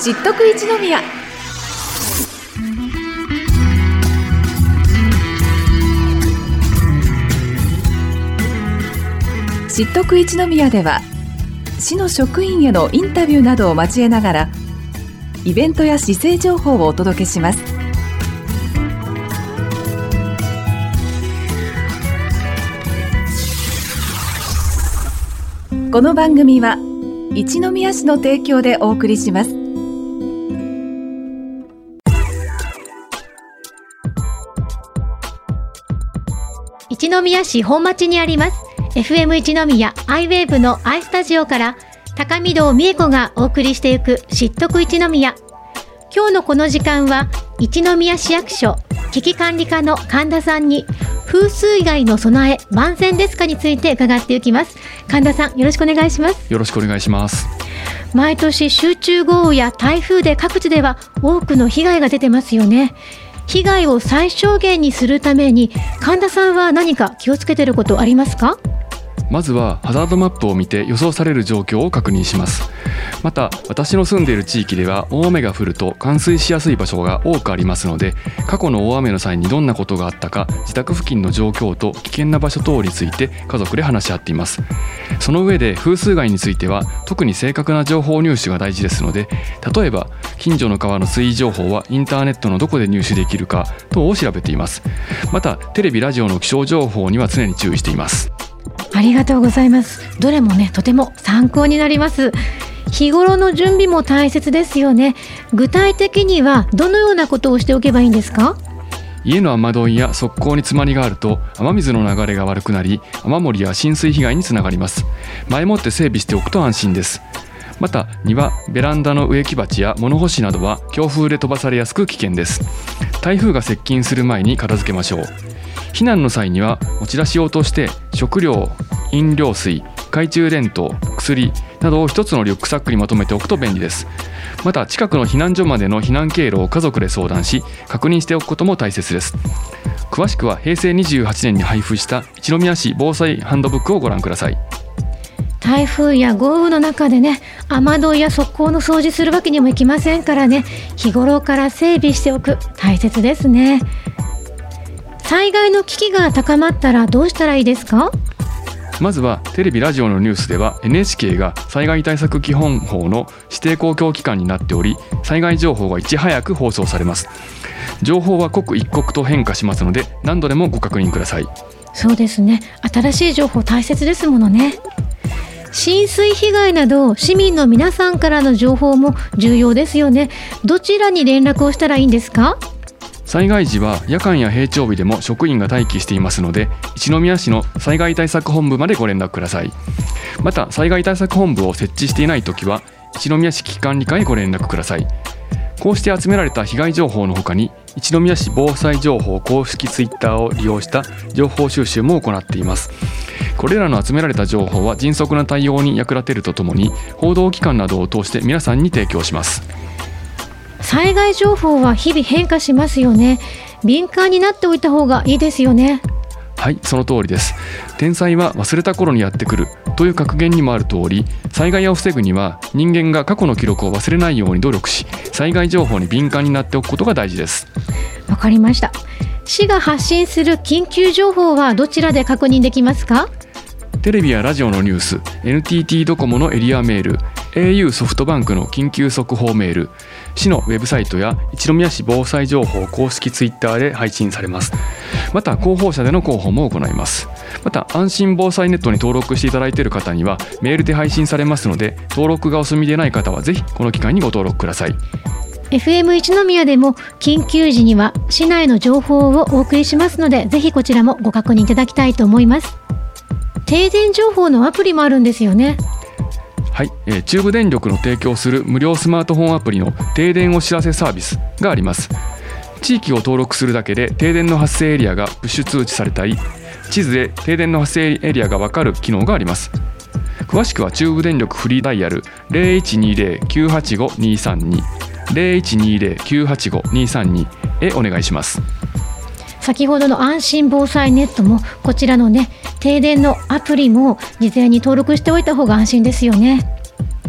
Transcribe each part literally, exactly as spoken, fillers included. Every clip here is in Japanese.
知っとく一宮。知っとく一宮では市の職員へのインタビューなどを交えながらイベントや市政情報をお届けします。この番組は一宮市の提供でお送りします。 一宮市本町にあります エフエム 一宮アイウェーブの アイスタジオから高見堂美恵子がお送りしていく知っとく一宮。今日のこの時間は一宮市役所危機管理課の神田さんに風水害の備え万全ですかについて伺っていきます。神田さん、よろしくお願いします。 よろしくお願いします。 毎年集中豪雨や台風で各地では多くの被害が出てますよね。被害を最小限にするために神田さんは何か気をつけていることありますか？ まずはハザードマップを見て予想される状況を確認します。また私の住んでいる地域では大雨が降ると冠水しやすい場所が多くありますので、過去の大雨の際にどんなことがあったか、自宅付近の状況と危険な場所等について家族で話し合っています。その上で風水害については特に正確な情報入手が大事ですので、例えば近所の川の水位情報はインターネットのどこで入手できるか等を調べています。またテレビラジオの気象情報には常に注意しています。 ありがとうございます。どれもね、とても参考になります。日頃の準備も大切ですよね。具体的にはどのようなことをしておけばいいんですか？ 家の雨どいや側溝に詰まりがあると雨水の流れが悪くなり、雨漏りや浸水被害につながります。前もって整備しておくと安心です。また庭、ベランダの植木鉢や物干しなどは強風で飛ばされやすく危険です。台風が接近する前に片付けましょう。避難の際には持ち出し用として食料、飲料水、懐中電灯、薬などを一つのリュックサックにまとめておくと便利です。また近くの避難所までの避難経路を家族で相談し確認しておくことも大切です。詳しくはへいせいにじゅうはちねんに配布した一宮市防災ハンドブックをご覧ください。 台風や豪雨の中でね、雨どいや側溝の掃除するわけにもいきませんからね、日頃から整備しておく、大切ですね。災害の危機が高まったらどうしたらいいですか？ まずはテレビラジオのニュースでは エヌエイチケー が災害対策基本法の指定公共機関になっており、災害情報がいち早く放送されます。情報は刻一刻と変化しますので何度でもご確認ください。 そうですね、新しい情報大切ですものね。浸水被害など市民の皆さんからの情報も重要ですよね。どちらに連絡をしたらいいんですか？ 災害時は夜間や平常日でも職員が待機していますので、一宮市の災害対策本部までご連絡ください。また災害対策本部を設置していないときは一宮市危機管理課へご連絡ください。こうして集められた被害情報の他に一宮市防災情報公式ツイッターを利用した情報収集も行っています。これらの集められた情報は迅速な対応に役立てるとともに報道機関などを通して皆さんに提供します。 災害情報は日々変化しますよね。敏感になっておいた方がいいですよね。 はい、その通りです。天災は忘れた頃にやってくるという格言にもある通り、災害を防ぐには人間が過去の記録を忘れないように努力し、災害情報に敏感になっておくことが大事です。 わかりました。市が発信する緊急情報はどちらで確認できますか？ テレビやラジオのニュース、エヌティーティー ドコモのエリアメール、エーユー ソフトバンクの緊急速報メール、市のウェブサイトや一宮市防災情報公式ツイッターで配信されます。また広報車での広報も行います。また安心防災ネットに登録していただいている方にはメールで配信されますので、登録がお済みでない方はぜひこの機会にご登録ください。 エフエム 一宮でも緊急時には市内の情報をお送りしますので、ぜひこちらもご確認いただきたいと思います。停電情報のアプリもあるんですよね。 はい、えー、中部電力の提供する無料スマートフォンアプリの停電お知らせサービスがあります。地域を登録するだけで停電の発生エリアがプッシュ通知されたり、地図で停電の発生エリアが分かる機能があります。詳しくは中部電力フリーダイヤル ゼロいちにゼロ きゅうはちご にさんに ゼロいちにゼロ きゅうはちご にさんに へお願いします。 先ほどの安心防災ネットもこちらのね、停電のアプリも事前に登録しておいた方が安心ですよね。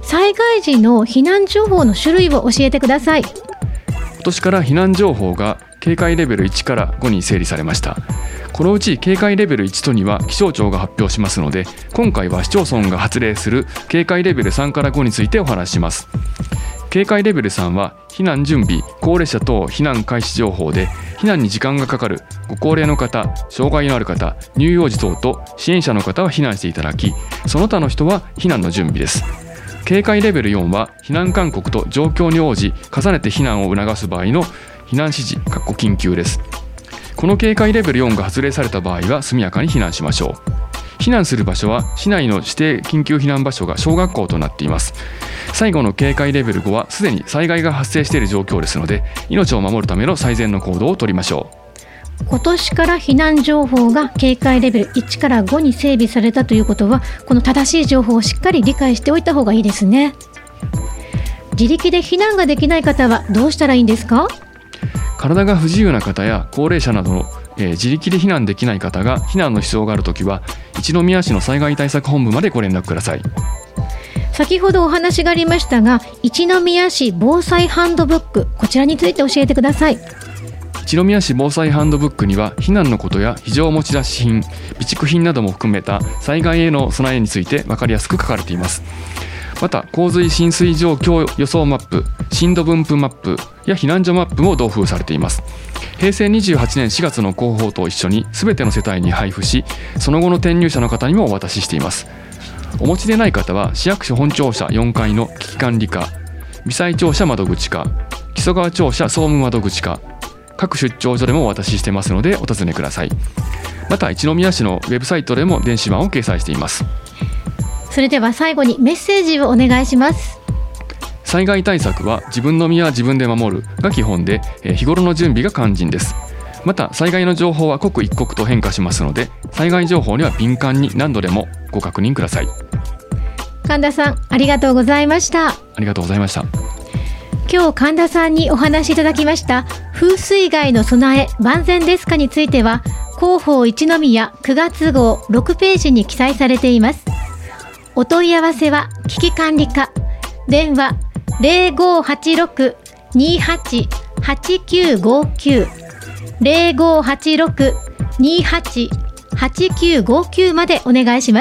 災害時の避難情報の種類を教えてください。 今年から避難情報が警戒レベルいちからごに整理されました。このうち警戒レベルいちとには気象庁が発表しますので、今回は市町村が発令する警戒レベルさんからごについてお話しします。警戒レベルさんは避難準備、高齢者等避難開始情報で、避難に時間がかかるご高齢の方、障害のある方、乳幼児等と支援者の方は避難していただき、その他の人は避難の準備です。警戒レベルよんは避難勧告と状況に応じ重ねて避難を促す場合の避難指示緊急です。この警戒レベルよんが発令された場合は速やかに避難しましょう。避難する場所は市内の指定緊急避難場所が小学校となっています。最後の警戒レベルごはすでに災害が発生している状況ですので、命を守るための最善の行動を取りましょう。今年から避難情報が警戒レベルいちからごに整備されたということは、この正しい情報をしっかり理解しておいた方がいいですね。自力で避難ができない方はどうしたらいいんですか？ 体が不自由な方や高齢者などの、えー、自力で避難できない方が避難の必要があるときは、一宮市の災害対策本部までご連絡ください。 先ほどお話がありましたが、一宮市防災ハンドブック、こちらについて教えてください。 一宮市防災ハンドブックには、避難のことや非常持ち出し品、備蓄品なども含めた災害への備えについて分かりやすく書かれています。また洪水浸水状況予想マップ、震度分布マップや避難所マップも同封されています。平成にじゅうはちねんしがつの広報と一緒に全ての世帯に配布し、その後の転入者の方にもお渡ししています。お持ちでない方は市役所本庁舎よんかいの危機管理課、微災庁舎窓口課、木曽川庁舎総務窓口課、各出張所でもお渡ししてますのでお尋ねください。また一宮市のウェブサイトでも電子版を掲載しています。 それでは最後にメッセージをお願いします。 災害対策は自分の身は自分で守るが基本で、日頃の準備が肝心です。また災害の情報は刻一刻と変化しますので、災害情報には敏感に何度でもご確認ください。 神田さん、ありがとうございました。 ありがとうございました。 今日神田さんにお話しいただきました風水害の備え万全ですかについては、広報一宮くがつ号ろくページに記載されています。お問い合わせは危機管理課、電話 ゼロごはちろく にはち はちきゅうごきゅう ゼロごはちろく にはち はちきゅうごきゅう までお願いします。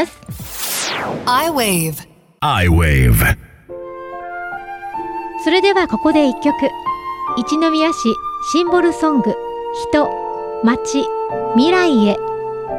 iWave iWave。 それではここで一曲、一宮市シンボルソング、人、町、未来へ。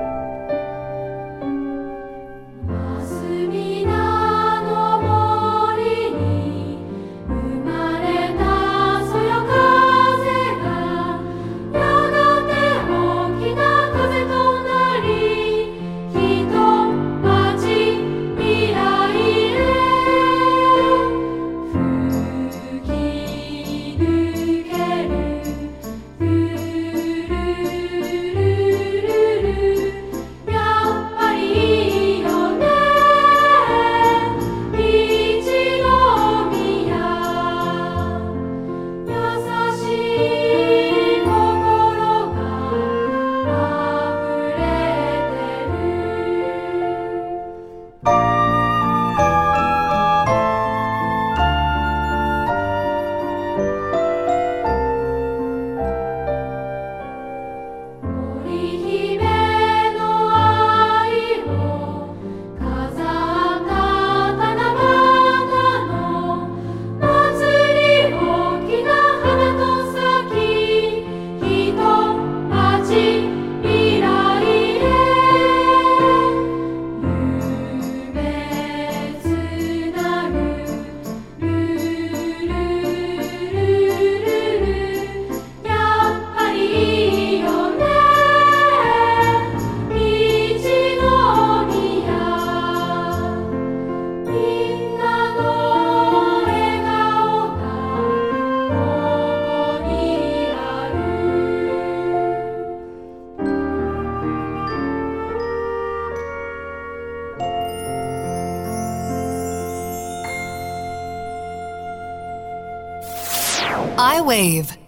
iWave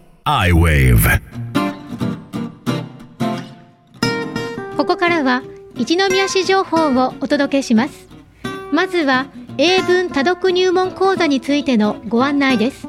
iWave。 ここからは一宮市情報をお届けします。まずは英文多読入門講座についてのご案内です。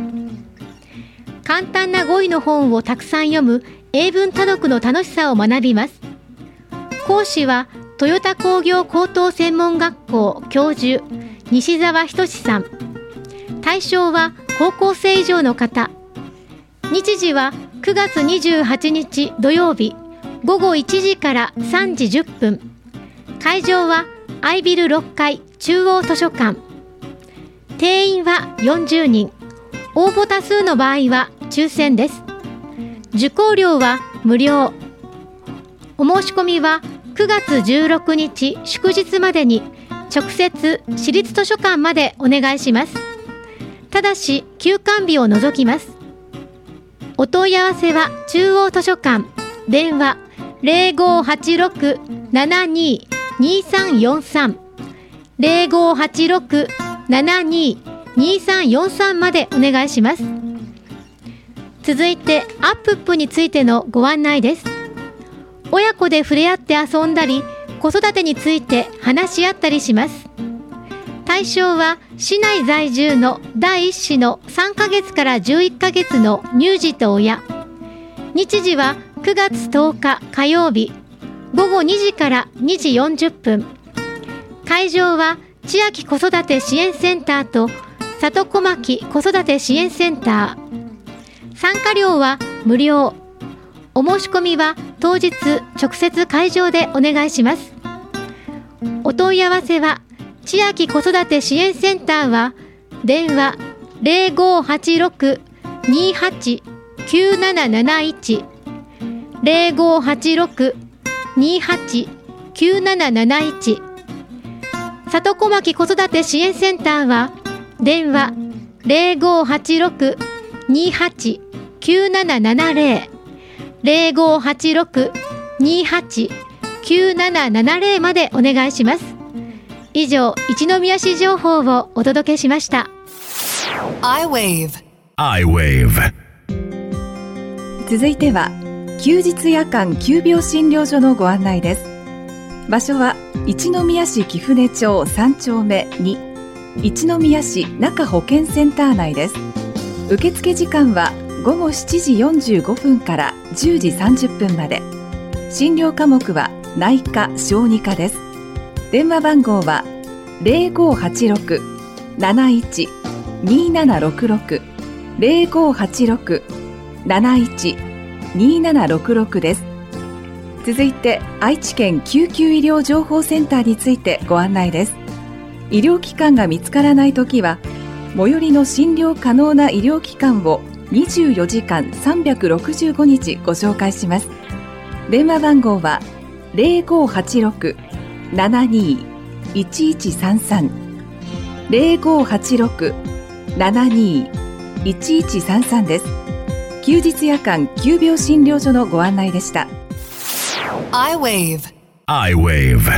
簡単な語彙の本をたくさん読む英文多読の楽しさを学びます。講師はトヨタ工業高等専門学校教授西澤仁さん。対象は高校生以上の方。日時はくがつにじゅうはちにち土曜日ごごいちじからさんじじゅっぷん。会場はアイビルろっかい中央図書館。定員はよんじゅうにん。応募多数の場合は抽選です。受講料は無料。お申し込みはくがつじゅうろくにち祝日までに直接私立図書館までお願いします。ただし休館日を除きます。お問い合わせは中央図書館電話 ゼロごはちろく ななにー にーさんよんさん ゼロごはちろく ななにー にーさんよんさん までお願いします。続いてアップップについてのご案内です。親子で触れ合って遊んだり子育てについて話し合ったりします。対象は市内在住の第一子のさんかげつからじゅういっかげつの乳児と親。日時はくがつとおか火曜日ごごにじからにじよんじゅっぷん。会場は千秋子育て支援センターと里小牧子育て支援センター。参加料は無料。お申し込みは当日直接会場でお願いします。お問い合わせは千秋子育て支援センターは電話 ゼロごはちろく にーはち きゅうなななないち ゼロごはちろく にーはち きゅうなななないち。里小牧子育て支援センターは電話 ゼロごはちろく にーはち きゅうななななゼロ ゼロごはちろく にーはち きゅうななななゼロ までお願いします。以上、一宮市情報をお届けしました。 I-ウェーブ I-ウェーブ。 続いては休日夜間急病診療所のご案内です。場所は一宮市貴船町さんちょうめに一宮市中保健センター内です。受付時間はごごしちじよんじゅうごふんからじゅうじさんじゅっぷんまで。診療科目は内科・小児科です。電話番号は ゼロごはちろく なないち にーななろくろく ゼロごはちろく なないち にーななろくろく です。続いて愛知県救急医療情報センターについてご案内です。医療機関が見つからないときは最寄りの診療可能な医療機関をにじゅうよじかんさんびゃくろくじゅうごにちご紹介します。電話番号は ゼロごはちろく ななにー いちいちさんさん ゼロごはちろく ななにー いちいちさんさん です。休日夜間急病診療所のご案内でした。 I-ウェーブ I-ウェーブ。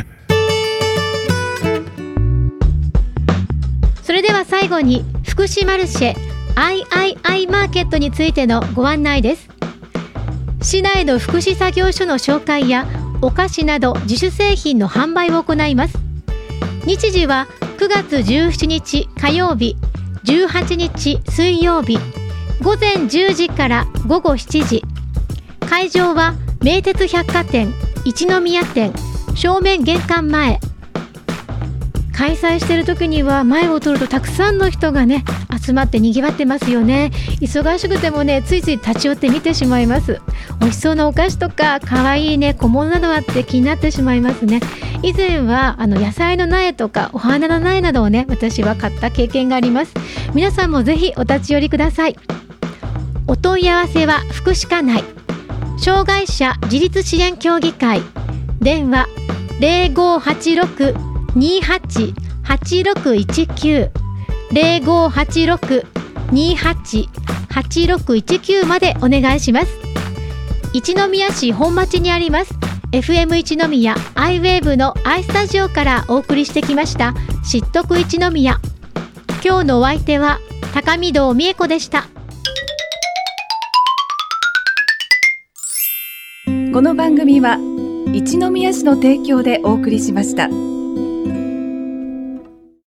それでは最後に福祉マルシェ アイアイアイ マーケットについてのご案内です。市内の福祉作業所の紹介やお菓子など自主製品の販売を行います。日時はくがつじゅうしちにち火曜日じゅうはちにち水曜日ごぜんじゅうじからごごしちじ。会場は名鉄百貨店一宮店正面玄関前。開催している時には前を通るとたくさんの人がね集まってにぎわってますよね。忙しくてもねついつい立ち寄って見てしまいます。美味しそうなお菓子とか可愛いね小物などあって気になってしまいますね。以前はあの野菜の苗とかお花の苗などをね私は買った経験があります。皆さんもぜひお立ち寄りください。お問い合わせは福祉課内障害者自立支援協議会電話 ゼロごはちろく にーはち はちろくいちきゅう ゼロごはちろく にーはち はちろくいちきゅう までお願いします。一宮市本町にあります エフエム 一宮 I-ウェーブ の I スタジオからお送りしてきました知っとく一宮。今日のお相手は高見堂美恵子でした。 この番組は一宮市の提供でお送りしました。